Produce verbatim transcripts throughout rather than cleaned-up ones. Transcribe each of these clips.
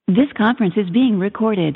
This conference is being recorded.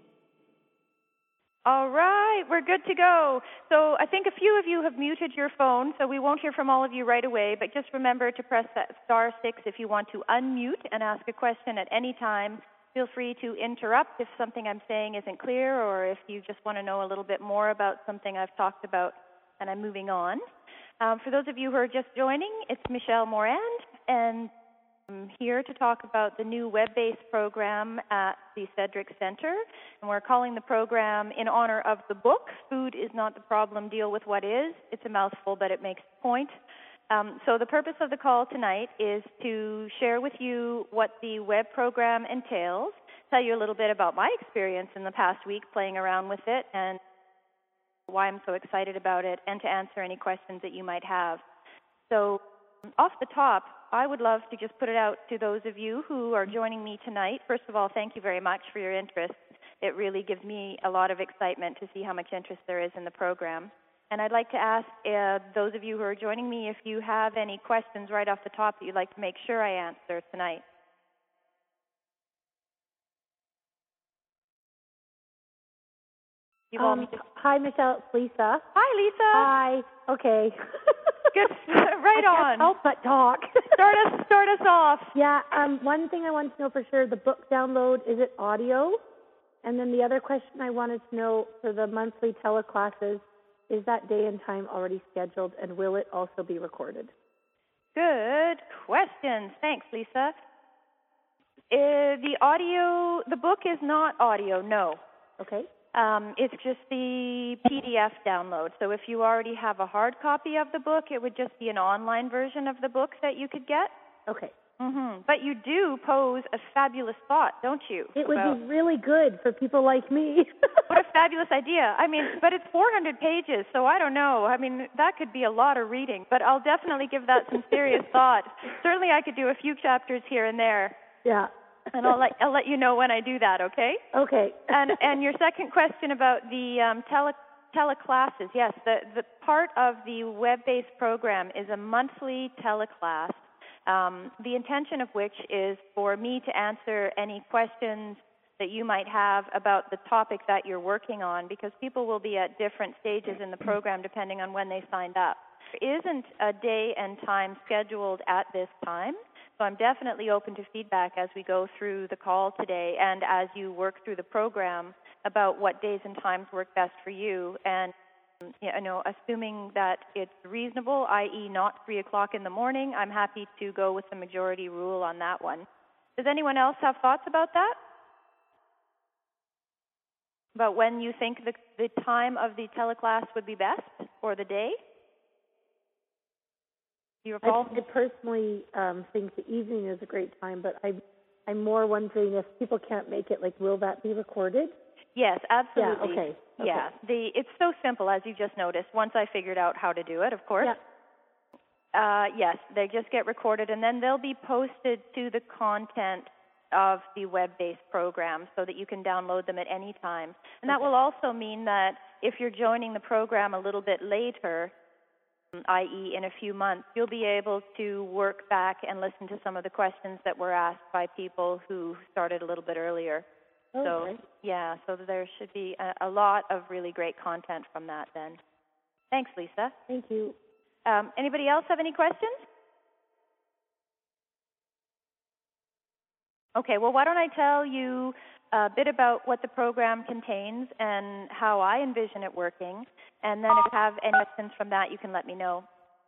All right, we're good to go. So I think a few of you have muted your phone, so we won't hear from all of you right away, but just remember to press that star six if you want to unmute and ask a question at any time. Feel free to interrupt if something I'm saying isn't clear, or if you just want to know a little bit more about something I've talked about and I'm moving on. Um, for those of you who are just joining, it's Michelle Morand, and I'm here to talk about the new web-based program at the Cedric Center. And we're calling the program in honor of the book, Food is Not the Problem, Deal with What Is. It's a mouthful, but it makes the point. Um, so the purpose of the call tonight is to share with you what the web program entails, tell you a little bit about my experience in the past week playing around with it and why I'm so excited about it, and to answer any questions that you might have. So off the top, I would love to just put it out to those of you who are joining me tonight. First of all, thank you very much for your interest. It really gives me a lot of excitement to see how much interest there is in the program. And I'd like to ask uh, those of you who are joining me if you have any questions right off the top that you'd like to make sure I answer tonight. You um, want me to... Hi, Michelle. It's Lisa. Hi, Lisa. Hi. Okay. Good. Right I on. Can't help but talk. start us. Start us off. Yeah. Um. One thing I wanted to know for sure: the book download, is it audio? And then the other question I wanted to know for the monthly teleclasses, is that day and time already scheduled, and will it also be recorded? Good questions. Thanks, Lisa. Uh, the audio, the book is not audio. No. Okay. Um, it's just the P D F download. So if you already have a hard copy of the book, it would just be an online version of the book that you could get. Okay. Mm-hmm. But you do pose a fabulous thought, don't you? It would be really good for people like me. What a fabulous idea. I mean, but it's four hundred pages, so I don't know. I mean, that could be a lot of reading, but I'll definitely give that some serious thought. Certainly I could do a few chapters here and there. Yeah. And I'll let I'll let you know when I do that, okay? Okay. and and your second question about the um, tele teleclasses, yes, the the part of the web-based program is a monthly teleclass. Um, the intention of which is for me to answer any questions that you might have about the topic that you're working on, because people will be at different stages in the program depending on when they signed up. There isn't a day and time scheduled at this time. So I'm definitely open to feedback as we go through the call today and as you work through the program about what days and times work best for you. And, you know, assuming that it's reasonable, that is not three o'clock in the morning, I'm happy to go with the majority rule on that one. Does anyone else have thoughts about that? About when you think the, the time of the teleclass would be best, or the day? You recall? I, I personally um, think the evening is a great time, but I, I'm more wondering if people can't make it, like, will that be recorded? Yes, absolutely. Yeah, okay. okay. Yeah, the, it's so simple, as you just noticed, once I figured out how to do it, of course. Yeah. Uh, yes, they just get recorded, and then they'll be posted to the content of the web-based program so that you can download them at any time. And that okay. will also mean that if you're joining the program a little bit later, that is in a few months, you'll be able to work back and listen to some of the questions that were asked by people who started a little bit earlier. Okay. So, yeah, so there should be a, a lot of really great content from that then. Thanks, Lisa. Thank you. Um, anybody else have any questions? Okay, well, why don't I tell you a bit about what the program contains and how I envision it working, and then if you have any questions from that, you can let me know.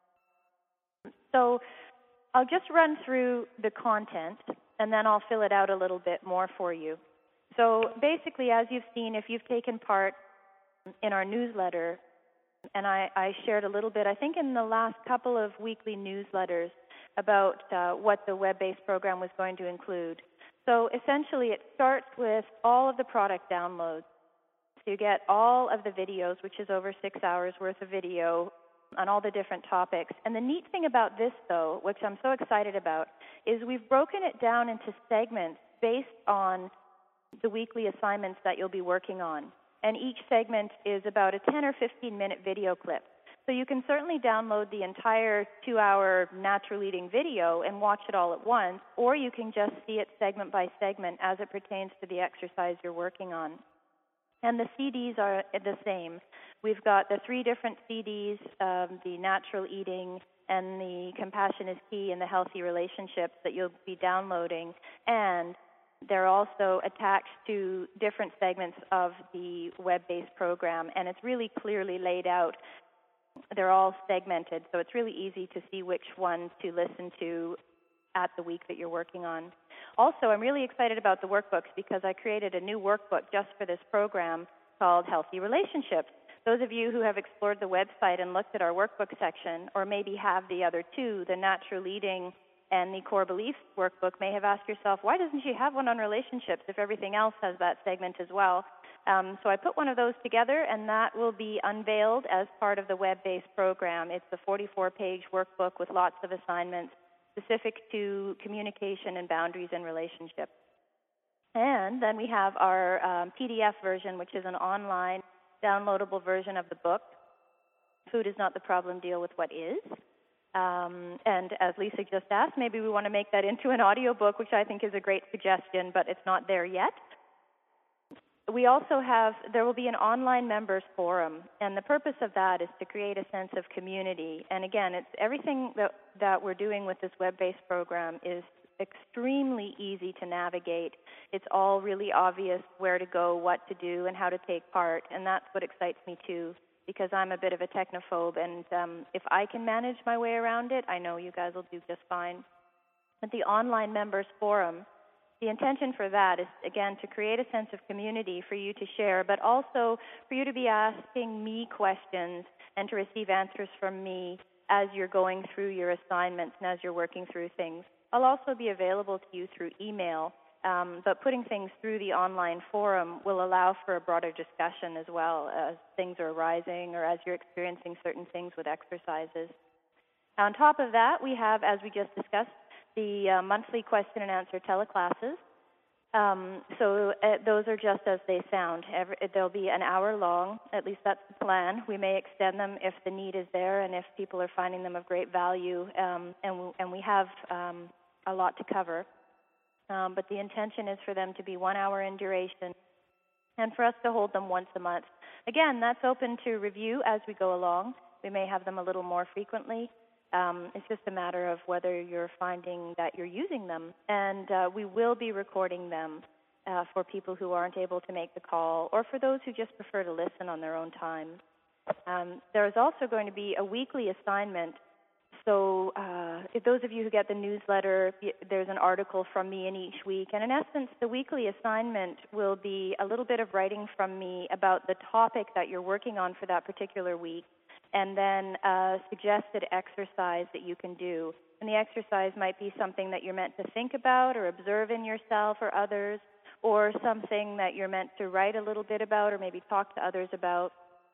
So I'll just run through the content, and then I'll fill it out a little bit more for you. So basically, as you've seen, if you've taken part in our newsletter, and I, I shared a little bit, I think in the last couple of weekly newsletters, about uh, what the web-based program was going to include. So essentially, it starts with all of the product downloads. So you get all of the videos, which is over six hours worth of video on all the different topics. And the neat thing about this, though, which I'm so excited about, is we've broken it down into segments based on the weekly assignments that you'll be working on. And each segment is about a ten or fifteen minute video clip. So you can certainly download the entire two-hour natural eating video and watch it all at once, or you can just see it segment by segment as it pertains to the exercise you're working on. And the C Ds are the same. We've got the three different C Ds, um, the natural eating and the compassion is key and the healthy relationships that you'll be downloading. And they're also attached to different segments of the web-based program, and it's really clearly laid out. They're all segmented, so it's really easy to see which one to listen to at the week that you're working on. Also, I'm really excited about the workbooks because I created a new workbook just for this program called Healthy Relationships. Those of you who have explored the website and looked at our workbook section, or maybe have the other two, the Natural Eating and the Core Beliefs workbook, may have asked yourself, why doesn't she have one on relationships if everything else has that segment as well? Um, so I put one of those together, and that will be unveiled as part of the web-based program. It's a forty-four page workbook with lots of assignments specific to communication and boundaries in relationships. And then we have our um, P D F version, which is an online downloadable version of the book, Food is Not the Problem, Deal with What Is. Um, and as Lisa just asked, maybe we want to make that into an audio book, which I think is a great suggestion, but it's not there yet. We also have, there will be an online members forum, and the purpose of that is to create a sense of community. And again, it's everything that, that we're doing with this web-based program is extremely easy to navigate. It's all really obvious where to go, what to do, and how to take part, and that's what excites me too, because I'm a bit of a technophobe, and um, if I can manage my way around it, I know you guys will do just fine. But the online members forum, the intention for that is, again, to create a sense of community for you to share, but also for you to be asking me questions and to receive answers from me as you're going through your assignments and as you're working through things. I'll also be available to you through email, um, but putting things through the online forum will allow for a broader discussion as well as things are arising or as you're experiencing certain things with exercises. On top of that, we have, as we just discussed, the uh, monthly question and answer teleclasses. Um, so uh, those are just as they sound. Every, they'll be an hour long, at least that's the plan. We may extend them if the need is there and if people are finding them of great value, um, and, w- and we have um, a lot to cover. Um, but the intention is for them to be one hour in duration and for us to hold them once a month. Again, that's open to review as we go along. We may have them a little more frequently. Um, it's just a matter of whether you're finding that you're using them. And uh, we will be recording them uh, for people who aren't able to make the call or for those who just prefer to listen on their own time. Um, there is also going to be a weekly assignment. So uh, if those of you who get the newsletter, there's an article from me in each week. And in essence, the weekly assignment will be a little bit of writing from me about the topic that you're working on for that particular week, and then a suggested exercise that you can do. And the exercise might be something that you're meant to think about or observe in yourself or others, or something that you're meant to write a little bit about or maybe talk to others about.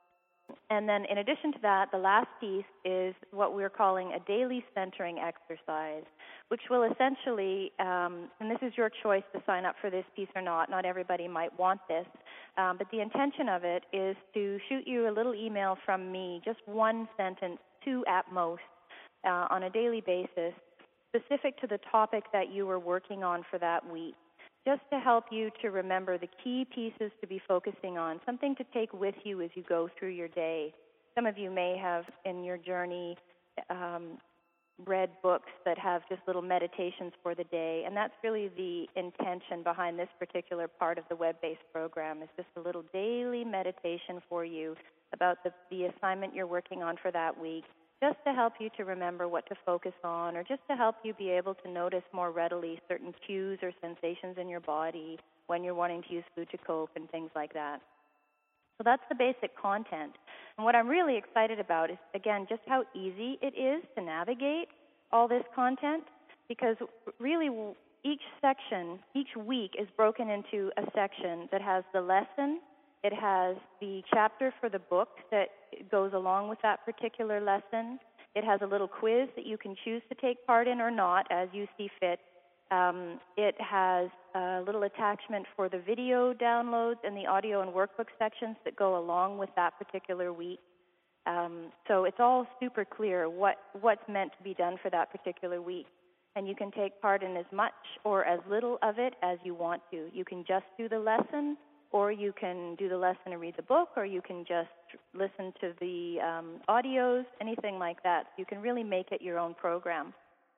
And then in addition to that, the last piece is what we're calling a daily centering exercise, which will essentially, um, and this is your choice to sign up for this piece or not, not everybody might want this, um, but the intention of it is to shoot you a little email from me, just one sentence, two at most, uh, on a daily basis, specific to the topic that you were working on for that week, just to help you to remember the key pieces to be focusing on, something to take with you as you go through your day. Some of you may have, in your journey, um, read books that have just little meditations for the day, and that's really the intention behind this particular part of the web-based program, is just a little daily meditation for you about the, the assignment you're working on for that week, just to help you to remember what to focus on, or just to help you be able to notice more readily certain cues or sensations in your body when you're wanting to use food to cope and things like that. So that's the basic content. And what I'm really excited about is, again, just how easy it is to navigate all this content, because really each section, each week is broken into a section that has the lesson, it has the chapter for the book that goes along with that particular lesson. It has a little quiz that you can choose to take part in or not as you see fit. Um, it has a little attachment for the video downloads and the audio and workbook sections that go along with that particular week. Um, so it's all super clear what, what's meant to be done for that particular week. And you can take part in as much or as little of it as you want to. You can just do the lesson, or you can do the lesson and read the book, or you can just listen to the um, audios, anything like that. You can really make it your own program.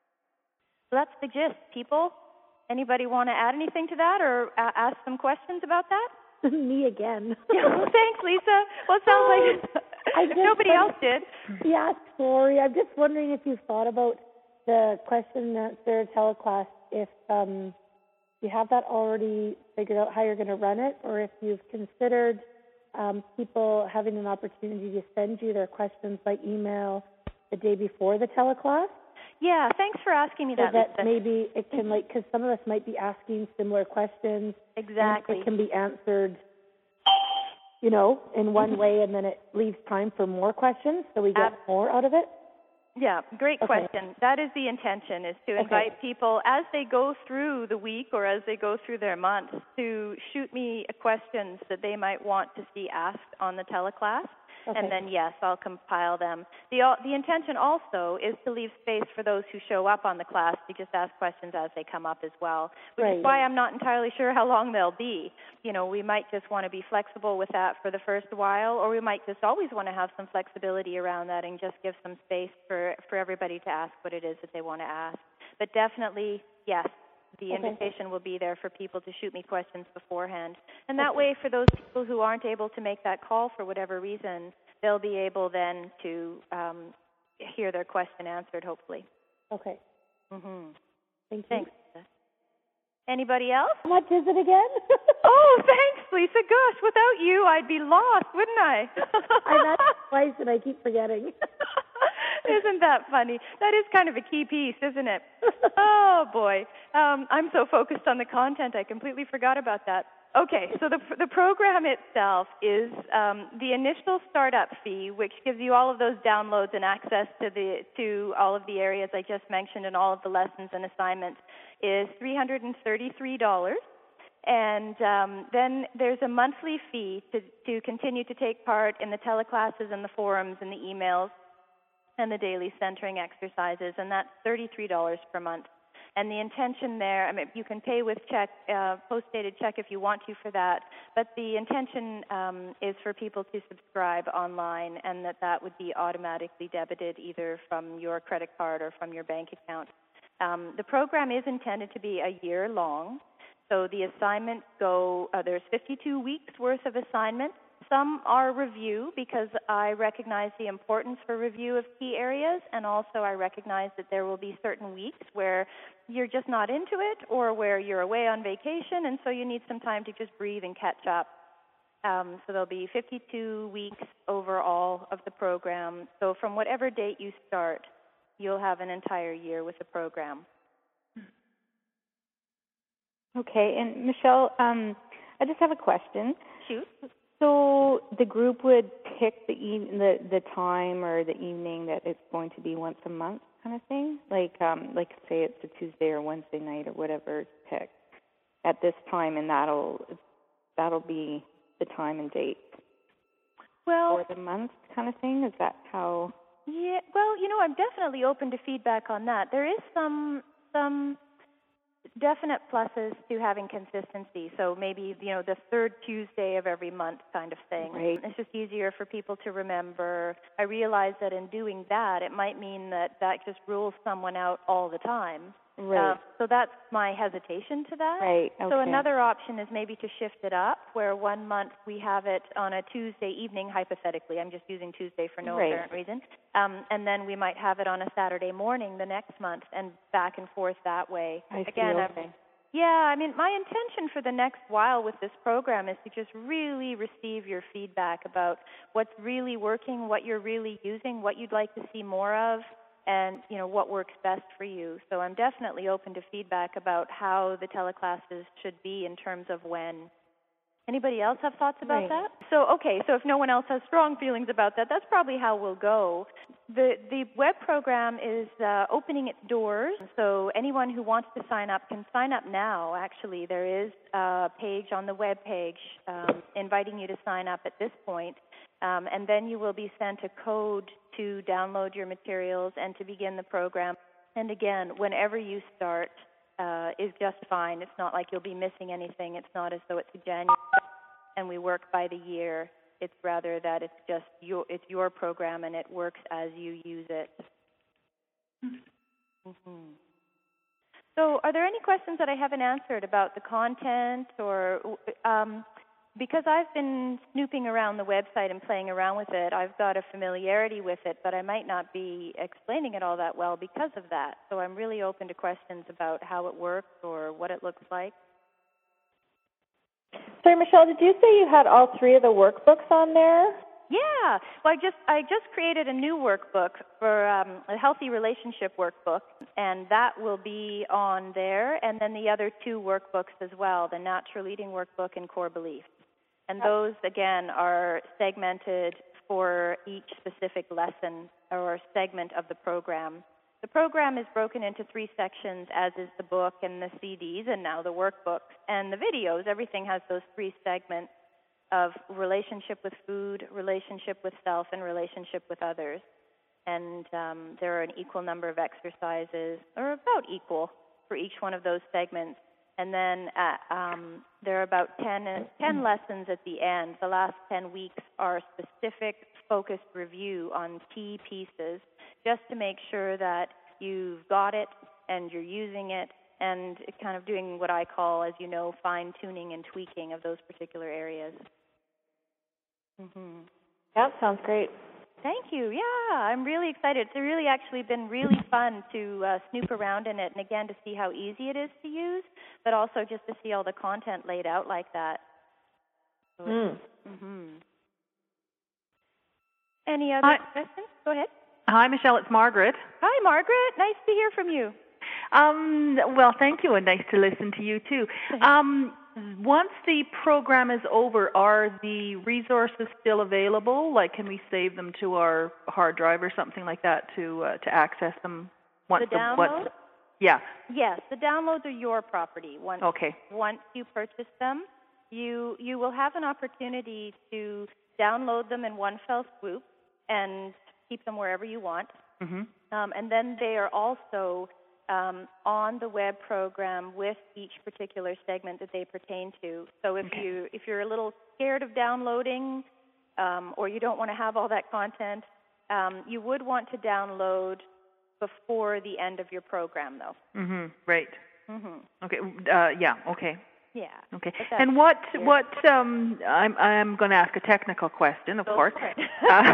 So that's the gist, people. Anybody want to add anything to that or uh, ask some questions about that? Me again. Yeah, well, thanks, Lisa. Well, it sounds like I if nobody else did. Yeah, sorry. I'm just wondering if you've thought about the question and answer teleclass, if um, you have that already figured out how you're going to run it, or if you've considered um, people having an opportunity to send you their questions by email the day before the teleclass. Yeah, thanks for asking me so that. that Lisa. maybe it can, like, because some of us might be asking similar questions. Exactly. And it can be answered, you know, in one way, and then it leaves time for more questions, so we get Ab- more out of it. Yeah, great Okay. question. That is the intention, is to invite Okay. people as they go through the week or as they go through their month to shoot me questions that they might want to see asked on the teleclass. Okay. And then, yes, I'll compile them. The, the intention also is to leave space for those who show up on the class to just ask questions as they come up as well, which Right. is why I'm not entirely sure how long they'll be. You know, we might just want to be flexible with that for the first while, or we might just always want to have some flexibility around that and just give some space for, for everybody to ask what it is that they want to ask. But definitely, yes, the Okay. invitation will be there for people to shoot me questions beforehand. And that way, for those people who aren't able to make that call for whatever reason, they'll be able then to um, hear their question answered, hopefully. Okay. Mm-hmm. Thank you. Thanks, Lisa. Anybody else? How much is it again? Oh, thanks, Lisa. Gosh, without you, I'd be lost, wouldn't I? I've asked twice and I keep forgetting. Isn't that funny? That is kind of a key piece, isn't it? Oh, boy. Um, I'm so focused on the content, I completely forgot about that. Okay, so the the program itself is um, the initial startup fee, which gives you all of those downloads and access to the to all of the areas I just mentioned and all of the lessons and assignments, is three hundred thirty-three dollars. And um, then there's a monthly fee to, to continue to take part in the teleclasses and the forums and the emails and the daily centering exercises, and that's thirty-three dollars per month. And the intention there, I mean, you can pay with check, uh, post-dated check if you want to for that, but the intention um, is for people to subscribe online, and that that would be automatically debited either from your credit card or from your bank account. Um, the program is intended to be a year long, so the assignments go, uh, there's fifty-two weeks worth of assignments. Some are review because I recognize the importance for review of key areas, and also I recognize that there will be certain weeks where you're just not into it or where you're away on vacation, and so you need some time to just breathe and catch up. Um, so there'll be fifty-two weeks overall of the program. So from whatever date you start, you'll have an entire year with the program. Okay, and Michelle, um, I just have a question. Shoot. So the group would pick the, e- the the time or the evening that it's going to be once a month, kind of thing. Like um, like say it's a Tuesday or Wednesday night or whatever it's picked at this time, and that'll that'll be the time and date Well, for the month, kind of thing. Is that how? Yeah, well, you know, I'm definitely open to feedback on that. There is some some definite pluses to having consistency. So maybe, you know, the third Tuesday of every month kind of thing. Right. It's just easier for people to remember. I realize that in doing that, it might mean that that just rules someone out all the time. Right. Uh, so that's my hesitation to that. Right. Okay. So another option is maybe to shift it up, where one month we have it on a Tuesday evening, hypothetically. I'm just using Tuesday for no Right. apparent reason. Um, and then we might have it on a Saturday morning the next month, and back and forth that way. I Again, see. I'm- Okay. yeah, I mean, my intention for the next while with this program is to just really receive your feedback about what's really working, what you're really using, what you'd like to see more of, and, you know, what works best for you. So I'm definitely open to feedback about how the teleclasses should be in terms of when. Anybody else have thoughts about Right. that? So, okay, so if no one else has strong feelings about that, that's probably how we'll go. The the web program is uh, opening its doors, so anyone who wants to sign up can sign up now, actually. There is a page on the web page um, inviting you to sign up at this point. Um, and then you will be sent a code to download your materials and to begin the program. And again, whenever you start uh, is just fine. It's not like you'll be missing anything. It's not as though it's a January and we work by the year. It's rather that it's just your, it's your program and it works as you use it. Mm-hmm. So are there any questions that I haven't answered about the content or um, because I've been snooping around the website and playing around with it, I've got a familiarity with it, but I might not be explaining it all that well because of that. So I'm really open to questions about how it works or what it looks like. Sorry, Michelle, did you say you had all three of the workbooks on there? Yeah. Well, I just I just created a new workbook for um, a healthy relationship workbook, and that will be on there. And then the other two workbooks as well, the Natural Eating Workbook and Core Beliefs. And those, again, are segmented for each specific lesson or segment of the program. The program is broken into three sections, as is the book and the C Ds and now the workbooks. And the videos, everything has those three segments of relationship with food, relationship with self, and relationship with others. And um, there are an equal number of exercises, or about equal, for each one of those segments. And then uh, um, there are about ten, ten lessons at the end. The last ten weeks are specific, focused review on key pieces, just to make sure that you've got it and you're using it, and kind of doing what I call, as you know, fine-tuning and tweaking of those particular areas. Mm-hmm. That sounds great. Thank you. Yeah, I'm really excited. It's really actually been really fun to uh, snoop around in it, and again, to see how easy it is to use, but also just to see all the content laid out like that. So mm. Mm-hmm. Any other Hi. questions? Go ahead. Hi, Michelle. It's Margaret. Hi, Margaret. Nice to hear from you. Um, well, thank you, and nice to listen to you, too. Um, once the program is over, are the resources still available? Like, can we save them to our hard drive or something like that to uh, to access them? Once the download? The, once, yeah. Yes, the downloads are your property. Once, okay. Once you purchase them, you you will have an opportunity to download them in one fell swoop and keep them wherever you want. Mm-hmm. Um, and then they are also um, on the web program with each particular segment that they pertain to. So if okay. you if you're a little scared of downloading, um, or you don't want to have all that content, um, you would want to download before the end of your program, though. Mm-hmm. Right. Mm-hmm. Okay. Uh, yeah. Okay. Yeah. Okay. And what clear. what um I'm I'm going to ask a technical question, of Go course. For it.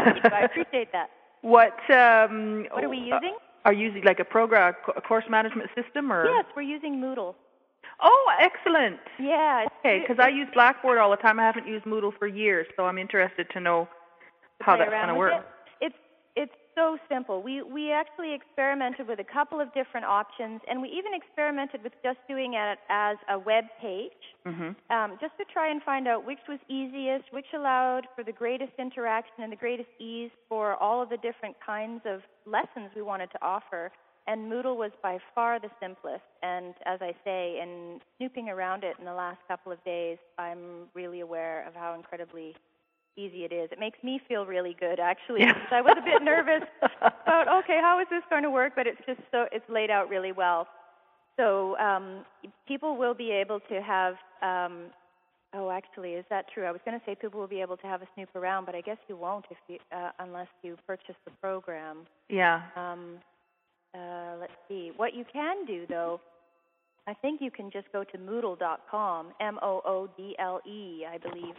I appreciate that. What um What are we using? Uh, are you using like a program, a course management system, or? Yes, we're using Moodle. Oh, excellent. Yeah. Okay, because I use Blackboard all the time. I haven't used Moodle for years, so I'm interested to know how that's going to work. It. It's it's so simple. We we actually experimented with a couple of different options, and we even experimented with just doing it as a web page, mm-hmm. um, just to try and find out which was easiest, which allowed for the greatest interaction and the greatest ease for all of the different kinds of lessons we wanted to offer. And Moodle was by far the simplest. And as I say, in snooping around it in the last couple of days, I'm really aware of how incredibly easy it is. It makes me feel really good, actually, yeah. because I was a bit nervous about, okay, how is this going to work? But it's just so, it's laid out really well. So um, people will be able to have, um, oh, actually, is that true? I was going to say people will be able to have a snoop around, but I guess you won't if you, uh, unless you purchase the program. Yeah. Um, uh, let's see. What you can do, though, I think you can just go to Moodle dot com, M O O D L E, I believe.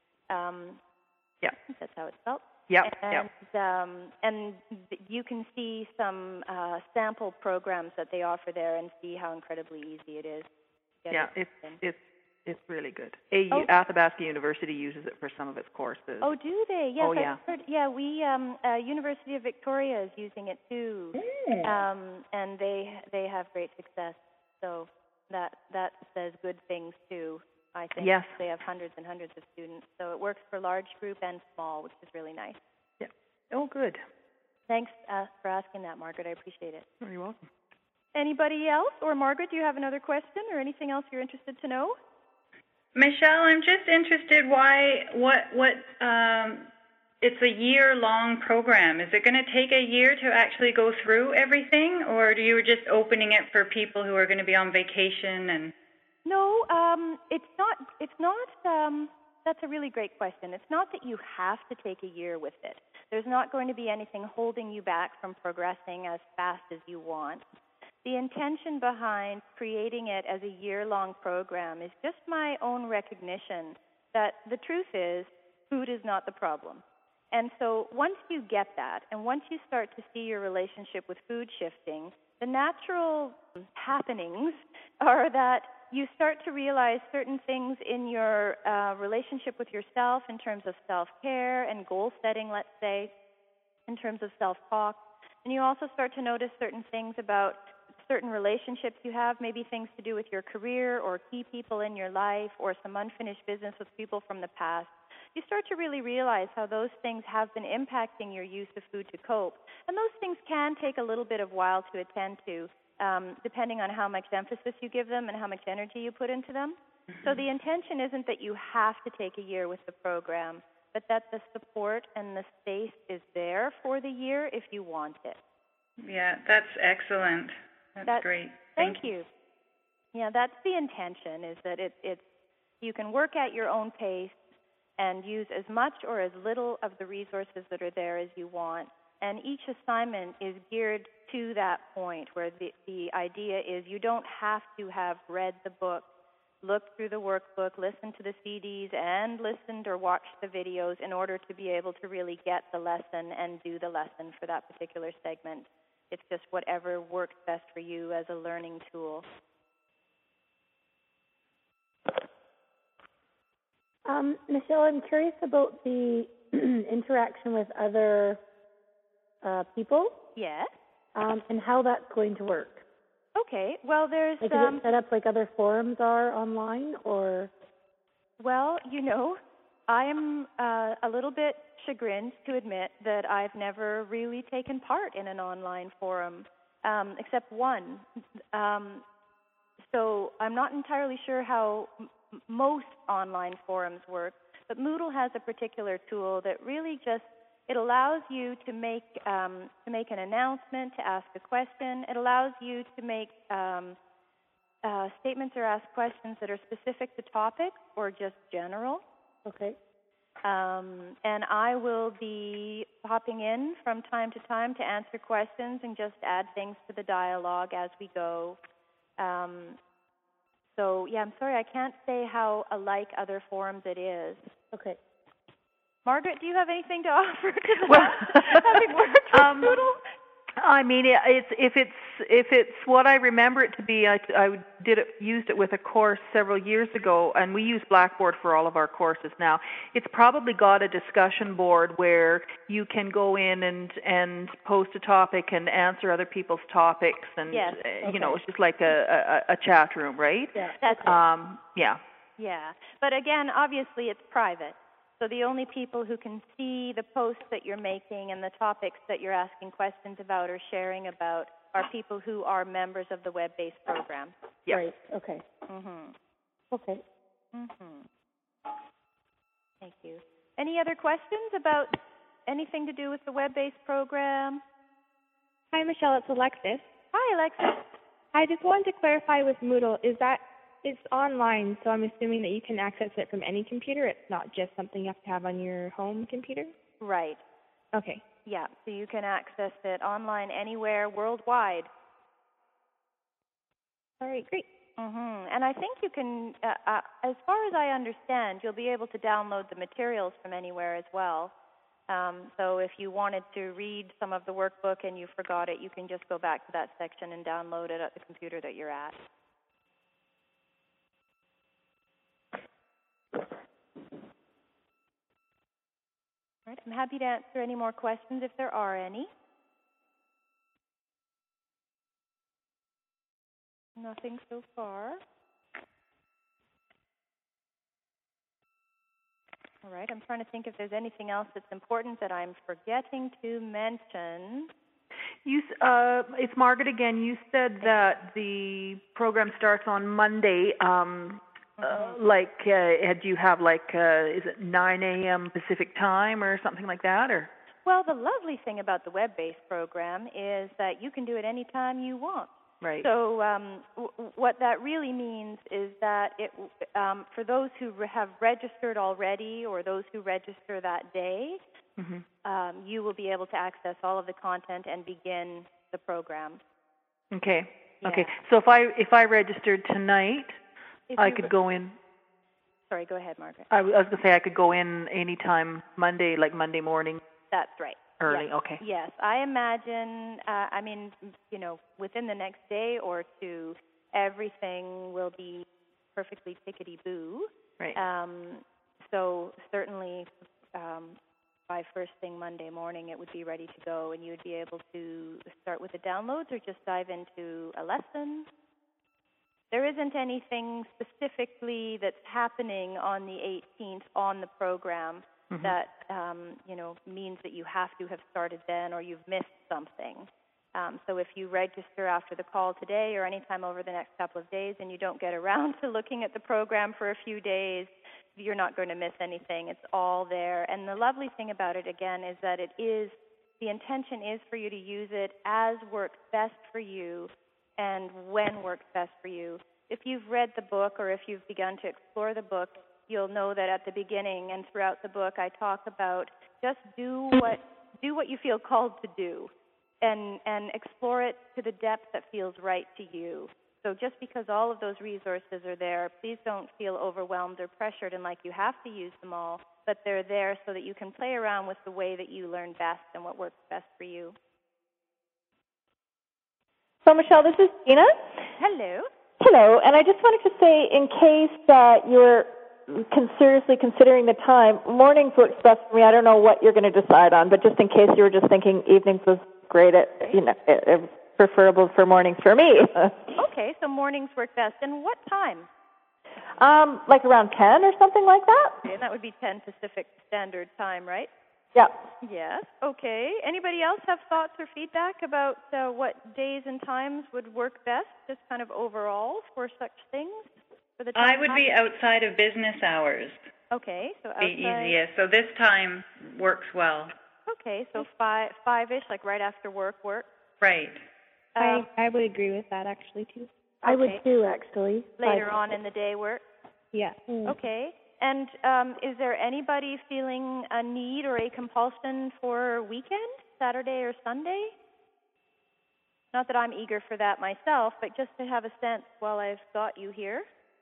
Um, Yeah, I think that's how it's spelled. Yeah, and yeah. Um, and you can see some uh, sample programs that they offer there and see how incredibly easy it is. To get yeah, it it's it's it's really good. A U, oh. Athabasca University uses it for some of its courses. Oh, do they? Yes, oh, I've yeah. heard, yeah, we um, uh, University of Victoria is using it too, mm. um, and they they have great success. So that that says good things too. I think yes. they have hundreds and hundreds of students, so it works for large group and small, which is really nice. Yeah. Oh, good. Thanks uh, for asking that, Margaret. I appreciate it. Oh, you're welcome. Anybody else? Or Margaret, do you have another question or anything else you're interested to know? Michelle, I'm just interested why what what um, it's a year-long program. Is it going to take a year to actually go through everything, or do you just opening it for people who are going to be on vacation? And No, um, it's not. It's not. Um, that's a really great question. It's not that you have to take a year with it. There's not going to be anything holding you back from progressing as fast as you want. The intention behind creating it as a year-long program is just my own recognition that the truth is food is not the problem. And so once you get that, and once you start to see your relationship with food shifting, the natural happenings are that you start to realize certain things in your uh, relationship with yourself in terms of self-care and goal setting, let's say, in terms of self-talk. And you also start to notice certain things about certain relationships you have, maybe things to do with your career or key people in your life or some unfinished business with people from the past. You start to really realize how those things have been impacting your use of food to cope. And those things can take a little bit of while to attend to, um, depending on how much emphasis you give them and how much energy you put into them. Mm-hmm. So the intention isn't that you have to take a year with the program, but that the support and the space is there for the year if you want it. Yeah, that's excellent. That's, that's great. Thank, thank you. you. Yeah, that's the intention, is that it, it's, you can work at your own pace and use as much or as little of the resources that are there as you want. And each assignment is geared to that point where the, the idea is you don't have to have read the book, looked through the workbook, listened to the C Ds, and listened or watched the videos in order to be able to really get the lesson and do the lesson for that particular segment. It's just whatever works best for you as a learning tool. Um, Michelle, I'm curious about the interaction with other uh, people. Yes. Um, and how that's going to work. Okay. Well, there's... Like, is um, it set up like other forums are online, or...? Well, you know, I am uh, a little bit chagrined to admit that I've never really taken part in an online forum, um, except one. Um, so I'm not entirely sure how m- most online forums work, but Moodle has a particular tool that really just, it allows you to make um, to make an announcement, to ask a question. It allows you to make um, uh, statements or ask questions that are specific to topics or just general. Okay. Um, and I will be popping in from time to time to answer questions and just add things to the dialogue as we go. Um, so, yeah, I'm sorry, I can't say how alike other forums it is. Okay. Margaret, do you have anything to offer to that? Well, having worked with um, Moodle? I mean, it's if it's if it's what I remember it to be. I, I did it, used it with a course several years ago, and we use Blackboard for all of our courses now. It's probably got a discussion board where you can go in and and post a topic and answer other people's topics, and yes. uh, okay. you know, it's just like a, a, a chat room, right? Yeah, that's it. Um, yeah. Yeah, but again, obviously, it's private. So the only people who can see the posts that you're making and the topics that you're asking questions about or sharing about are people who are members of the web-based program. Yep. Right. Okay. Mhm. Okay. Mhm. Thank you. Any other questions about anything to do with the web-based program? Hi, Michelle. It's Alexis. Hi, Alexis. I just wanted to clarify with Moodle, is that it's online, so I'm assuming that you can access it from any computer. It's not just something you have to have on your home computer? Right. Okay. Yeah, so you can access it online anywhere worldwide. All right, great. Mm-hmm. And I think you can, uh, uh, as far as I understand, you'll be able to download the materials from anywhere as well. Um, so if you wanted to read some of the workbook and you forgot it, you can just go back to that section and download it at the computer that you're at. All right, I'm happy to answer any more questions if there are any. Nothing so far. All right, I'm trying to think if there's anything else that's important that I'm forgetting to mention. You, uh, it's Margaret again. You said that the program starts on Monday. Um, Uh, like, uh, do you have like, uh, is it nine a.m. Pacific time or something like that, or? Well, the lovely thing about the web-based program is that you can do it any time you want. Right. So um, w- what that really means is that it, um, for those who re- have registered already or those who register that day, mm-hmm. um, you will be able to access all of the content and begin the program. Okay. Yeah. Okay. So if I if I registered tonight, if I could re- go in. Sorry, go ahead, Margaret. I, I was going to say I could go in anytime Monday, like Monday morning. That's right. Early, yes. okay. Yes, I imagine, uh, I mean, you know, within the next day or two, everything will be perfectly tickety-boo. Right. Um, so certainly um, by first thing Monday morning, it would be ready to go, and you would be able to start with the downloads or just dive into a lesson. There isn't anything specifically that's happening on the eighteenth on the program mm-hmm. that, um, you know, means that you have to have started then or you've missed something. Um, so if you register after the call today or anytime over the next couple of days and you don't get around to looking at the program for a few days, you're not going to miss anything. It's all there. And the lovely thing about it, again, is that it is, the intention is for you to use it as works best for you and when works best for you. If you've read the book or if you've begun to explore the book, you'll know that at the beginning and throughout the book I talk about just do what do what you feel called to do and, and explore it to the depth that feels right to you. So just because all of those resources are there, please don't feel overwhelmed or pressured and like you have to use them all, but they're there so that you can play around with the way that you learn best and what works best for you. So, Michelle, this is Gina. Hello. Hello, and I just wanted to say, in case uh, you're con- seriously considering the time, mornings works best for me. I don't know what you're going to decide on, but just in case you were just thinking evenings was great, at, you know, it, it, preferable for mornings for me. Okay, so mornings work best. And what time? Um, like around ten or something like that. Okay, and that would be ten Pacific Standard Time, right? Yeah. Yes. Okay. Anybody else have thoughts or feedback about uh, what days and times would work best, just kind of overall for such things? For the time I would be outside of business hours. Okay, so outside. Be easiest. So this time works well. Okay, so five, five-ish, like right after work, work. Right. Um, I I would agree with that actually too. I okay. would too, actually. Later Five. on in the day, work. Yeah. Mm. Okay. And um, is there anybody feeling a need or a compulsion for weekend, Saturday or Sunday? Not that I'm eager for that myself, but just to have a sense while I've got you here.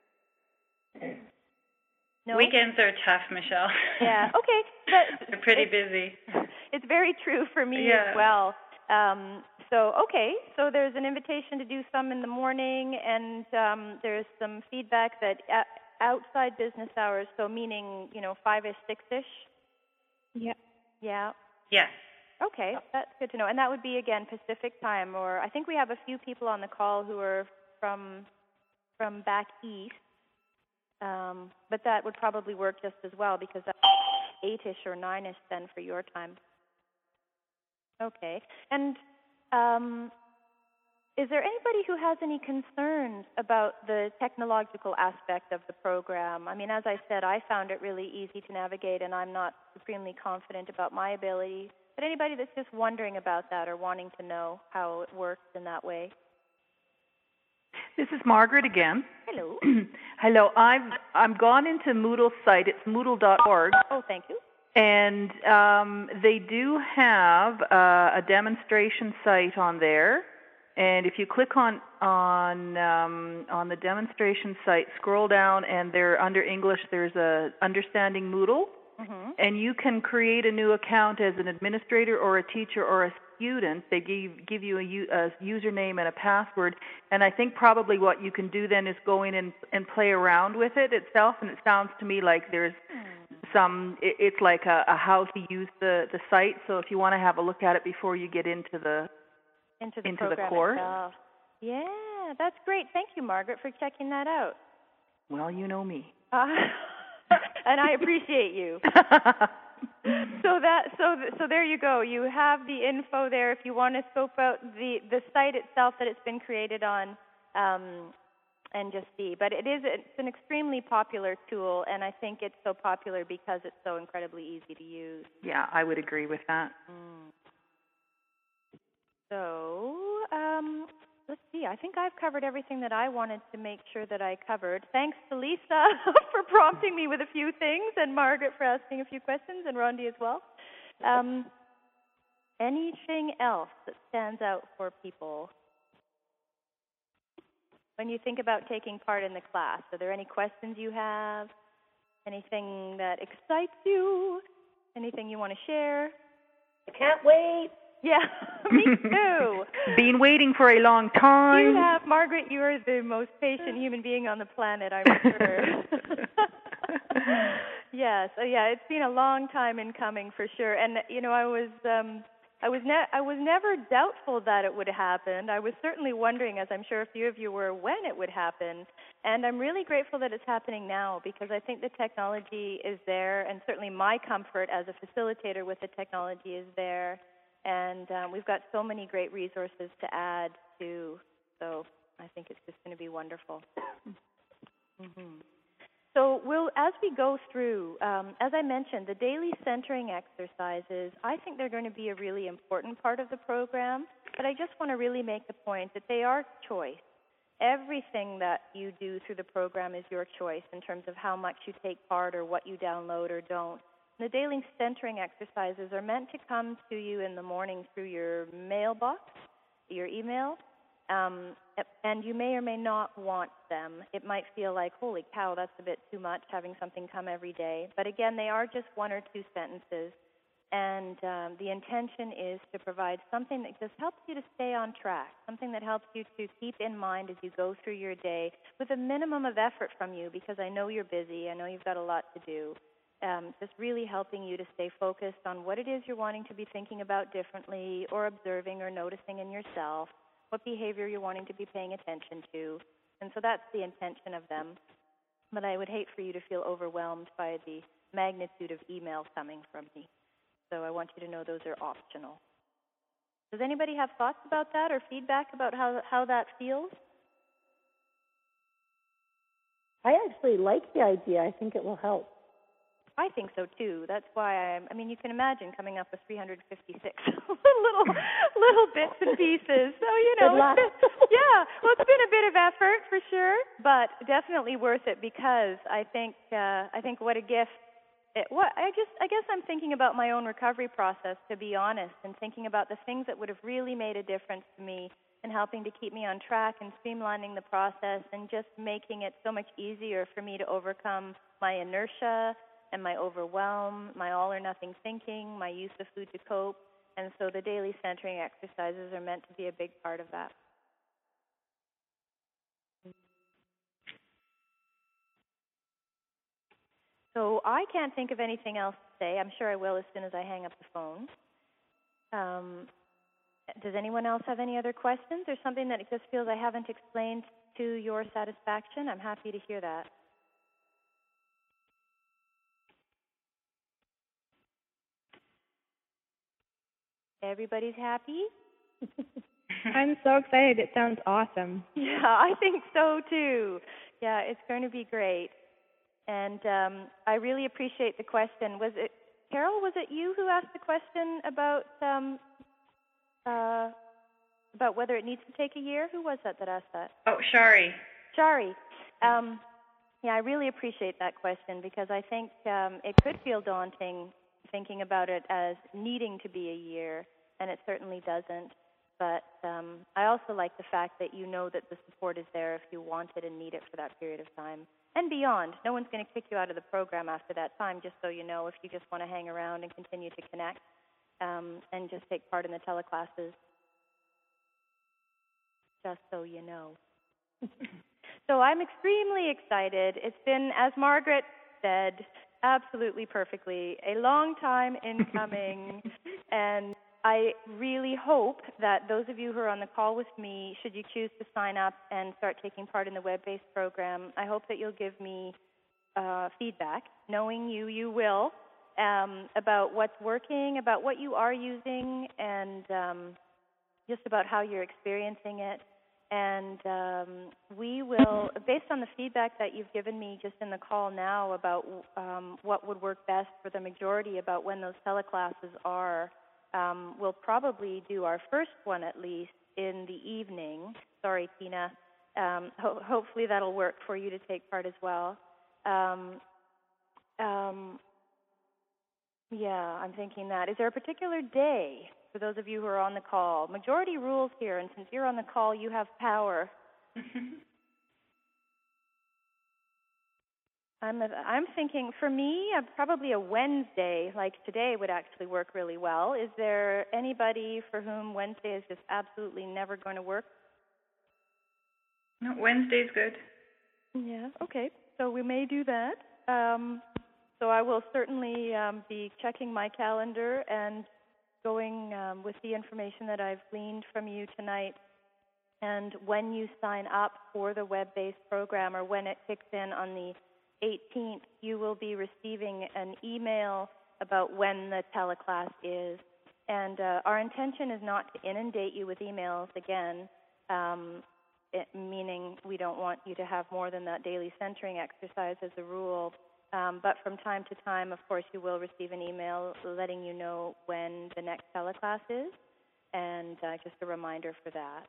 No? Weekends are tough, Michelle. Yeah, okay. But They're pretty it's, busy. It's very true for me yeah. as well. Um, so, okay, so there's an invitation to do some in the morning, and um, there's some feedback that at outside business hours, so meaning, you know, five-ish, six-ish? Yeah. Yeah. Yeah. Okay, that's good to know. And that would be, again, Pacific time, or I think we have a few people on the call who are from from back east, um, but that would probably work just as well because that's eight-ish or nine-ish then for your time. Okay. And um, is there anybody who has any concerns about the technological aspect of the program? I mean, as I said, I found it really easy to navigate, and I'm not supremely confident about my ability. But anybody that's just wondering about that or wanting to know how it works in that way? This is Margaret again. Hello. Hello. I've I'm gone into Moodle's site. It's moodle dot org. Oh, thank you. And um, they do have uh, a demonstration site on there. And if you click on on um, on the demonstration site, scroll down, and there under English, there's a Understanding Moodle, mm-hmm. and you can create a new account as an administrator or a teacher or a student. They give give you a, a username and a password, and I think probably what you can do then is go in and, and play around with it itself. And it sounds to me like there's some. It, it's like a, a how to use the the site. So if you want to have a look at it before you get into the Into the, into the program course. itself. Yeah, that's great. Thank you, Margaret, for checking that out. Well, you know me. Uh, and I appreciate you. so that so so there you go. You have the info there if you want to scope out the, the site itself that it's been created on. Um, and just see. But it is it's an extremely popular tool, and I think it's so popular because it's so incredibly easy to use. Yeah, I would agree with that. Mm. So, um, let's see. I think I've covered everything that I wanted to make sure that I covered. Thanks to Lisa for prompting me with a few things, and Margaret for asking a few questions, and Rondi as well. Um, anything else that stands out for people when you think about taking part in the class? Are there any questions you have? Anything that excites you? Anything you want to share? I can't wait. Yeah, me too. Been waiting for a long time. You have, Margaret, you are the most patient human being on the planet, I'm sure. Yes, uh, yeah, it's been a long time in coming for sure. And, you know, I was... Um, I was ne- I was never doubtful that it would happen. I was certainly wondering, as I'm sure a few of you were, when it would happen. And I'm really grateful that it's happening now, because I think the technology is there, and certainly my comfort as a facilitator with the technology is there. And um, we've got so many great resources to add to. So I think it's just going to be wonderful. Mm-hmm. So we'll, as we go through, um, as I mentioned, the daily centering exercises, I think they're going to be a really important part of the program, but I just want to really make the point that they are choice. Everything that you do through the program is your choice in terms of how much you take part or what you download or don't. The daily centering exercises are meant to come to you in the morning through your mailbox, your email, Um, and you may or may not want them. It might feel like, holy cow, that's a bit too much, having something come every day. But again, they are just one or two sentences. And um, the intention is to provide something that just helps you to stay on track, something that helps you to keep in mind as you go through your day with a minimum of effort from you, because I know you're busy. I know you've got a lot to do. Um, just really helping you to stay focused on what it is you're wanting to be thinking about differently or observing or noticing in yourself, what behavior you're wanting to be paying attention to. And so that's the intention of them. But I would hate for you to feel overwhelmed by the magnitude of email coming from me. So I want you to know those are optional. Does anybody have thoughts about that or feedback about how, how that feels? I actually like the idea. I think it will help. I think so too. That's why I'm, I mean, you can imagine coming up with three hundred fifty-six little little bits and pieces. So, you know, it's been, yeah, well, it's been a bit of effort for sure, but definitely worth it, because I think uh, I think what a gift. It, what I just I guess I'm thinking about my own recovery process, to be honest, and thinking about the things that would have really made a difference to me and helping to keep me on track and streamlining the process and just making it so much easier for me to overcome my inertia and my overwhelm, my all-or-nothing thinking, my use of food to cope. And so the daily centering exercises are meant to be a big part of that. So I can't think of anything else to say. I'm sure I will as soon as I hang up the phone. Um, does anyone else have any other questions or something that it just feels I haven't explained to your satisfaction? I'm happy to hear that. Everybody's happy? I'm so excited. It sounds awesome. Yeah, I think so too. Yeah, it's going to be great. And um, I really appreciate the question. Was it, Carol, was it you who asked the question about um, uh, about whether it needs to take a year? Who was that that asked that? Oh, Shari. Shari. Um, yeah, I really appreciate that question, because I think um, it could feel daunting thinking about it as needing to be a year, and it certainly doesn't. But um, I also like the fact that you know that the support is there if you want it and need it for that period of time. And beyond. No one's going to kick you out of the program after that time, just so you know, if you just want to hang around and continue to connect um, and just take part in the teleclasses. Just so you know. So I'm extremely excited. It's been, as Margaret said, absolutely perfectly, a long time in coming. And I really hope that those of you who are on the call with me, should you choose to sign up and start taking part in the web-based program, I hope that you'll give me uh, feedback, knowing you, you will, um, about what's working, about what you are using, and um, just about how you're experiencing it. And um, we will, based on the feedback that you've given me just in the call now about um, what would work best for the majority about when those teleclasses are, um, we'll probably do our first one at least in the evening. Sorry, Tina. Um, ho- hopefully that'll work for you to take part as well. Um, um, yeah, I'm thinking that. Is there a particular day for those of you who are on the call? Majority rules here, and since you're on the call, you have power. I'm a, I'm thinking, for me, uh, probably a Wednesday, like today, would actually work really well. Is there anybody for whom Wednesday is just absolutely never going to work? No, Wednesday's good. Yeah, okay. So we may do that. Um, so I will certainly um, be checking my calendar and going um, with the information that I've gleaned from you tonight. And when you sign up for the web-based program, or when it kicks in on the eighteenth, you will be receiving an email about when the teleclass is. And uh, our intention is not to inundate you with emails again, um, it, meaning we don't want you to have more than that daily centering exercise as a rule. Um, but from time to time, of course, you will receive an email letting you know when the next teleclass is, and uh, just a reminder for that.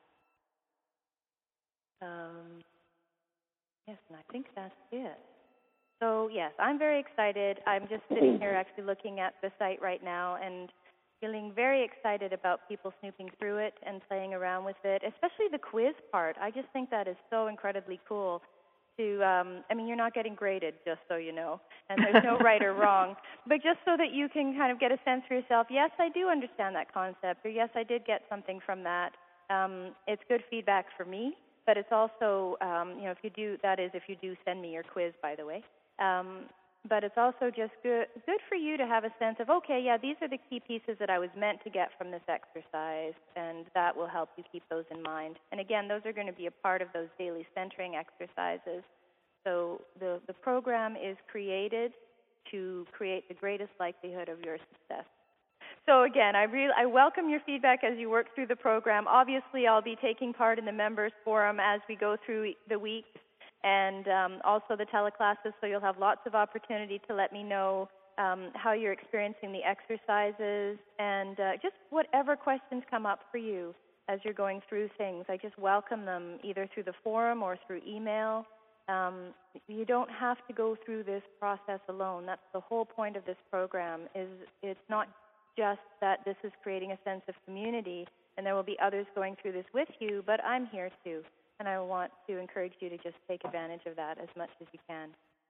Um, yes, and I think that's it. So, yes, I'm very excited. I'm just sitting here actually looking at the site right now and feeling very excited about people snooping through it and playing around with it, especially the quiz part. I just think that is so incredibly cool. To, um, I mean, you're not getting graded, just so you know, and there's no right or wrong, but just so that you can kind of get a sense for yourself, yes, I do understand that concept, or yes, I did get something from that. Um, it's good feedback for me, but it's also, um, you know, if you do, that is if you do send me your quiz, by the way, um, but it's also just good, good for you to have a sense of, okay, yeah, these are the key pieces that I was meant to get from this exercise, and that will help you keep those in mind. And again, those are going to be a part of those daily centering exercises. So the, the program is created to create the greatest likelihood of your success. So again, I, re- I welcome your feedback as you work through the program. Obviously, I'll be taking part in the members forum as we go through the weeks, and um, also the teleclasses, so you'll have lots of opportunity to let me know um, how you're experiencing the exercises, and uh, just whatever questions come up for you as you're going through things. I just welcome them either through the forum or through email. Um, you don't have to go through this process alone. That's the whole point of this program. Is it's not just that this is creating a sense of community, and there will be others going through this with you, but I'm here too. And I want to encourage you to just take advantage of that as much as you can.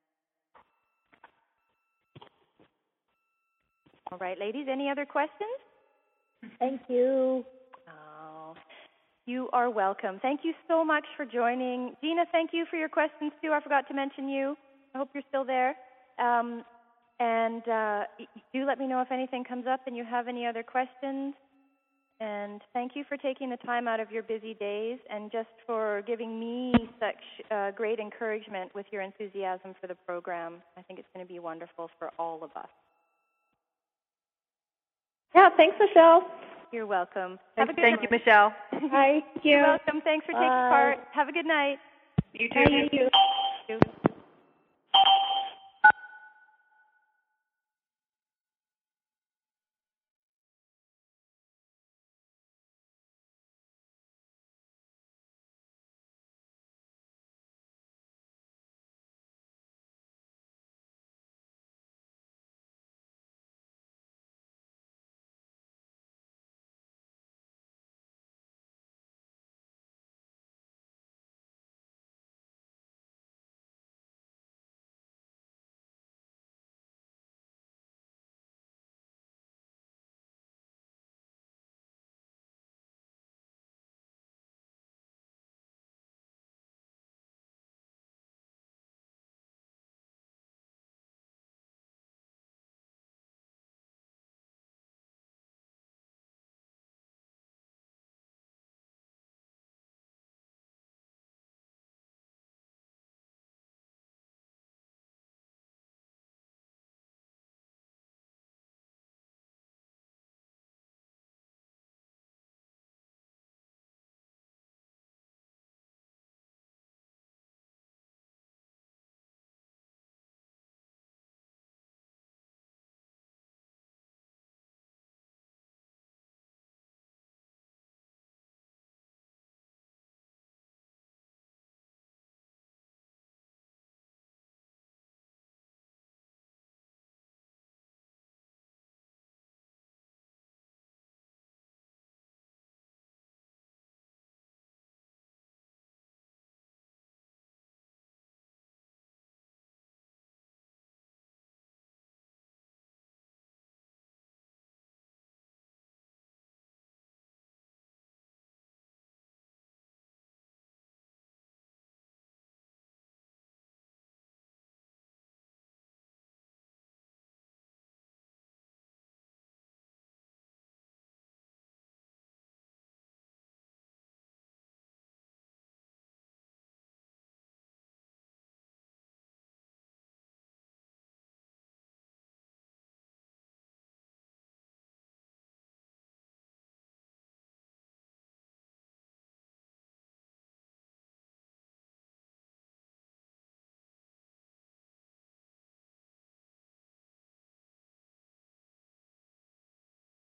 All right, ladies, any other questions? Thank you. Oh, you are welcome. Thank you so much for joining. Gina, thank you for your questions, too. I forgot to mention you. I hope you're still there. Um, and uh, do let me know if anything comes up and you have any other questions. And thank you for taking the time out of your busy days and just for giving me such uh, great encouragement with your enthusiasm for the program. I think it's going to be wonderful for all of us. Yeah, thanks, Michelle. You're welcome. Thank, Have a good thank night. you, Michelle. Hi. You're welcome. Thanks for taking Bye. part. Have a good night. You too. Thank you. Thank you.